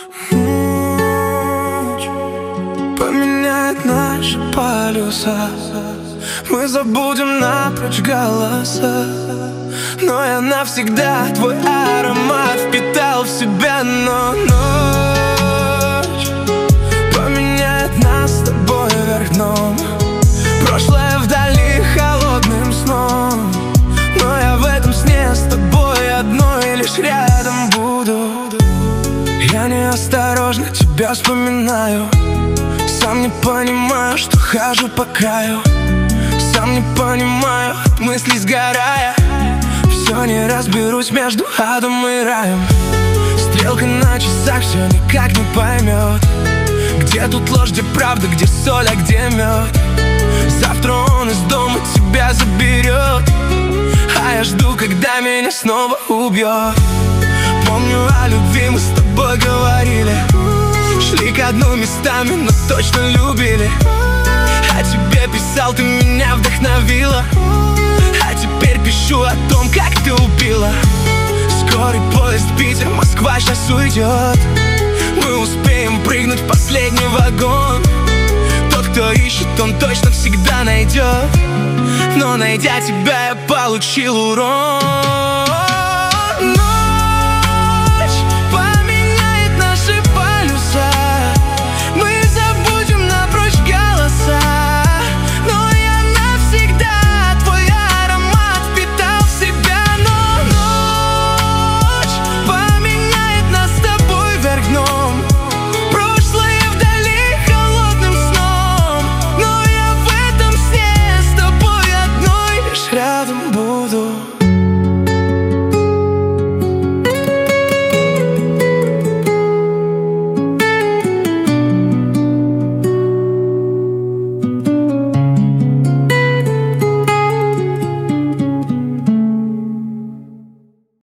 Ночь поменяет наши полюса. Мы забудем напрочь голоса, но я навсегда твой аромат впитал в себя. Но ночь поменяет нас с тобой вверх дном. Прошлое вдали холодным сном, но я в этом сне с тобой одной лишь рядом буду. Я неосторожно тебя вспоминаю, сам не понимаю, что хожу по краю. Сам не понимаю, от мыслей сгорая, все не разберусь между адом и раем. Стрелка на часах все никак не поймет, где тут ложь, где правда, где соль, а где мед. Завтра он из дома тебя заберет, а я жду, когда меня снова убьет. Помню, о любви мы с тобой говорили, шли ко дну местами, но точно любили. А тебе писал, ты меня вдохновила, а теперь пишу о том, как ты убила. Скорый поезд Питер, Москва сейчас уйдет, мы успеем прыгнуть в последний вагон. Тот, кто ищет, он точно всегда найдет, но найдя тебя, я получил урон.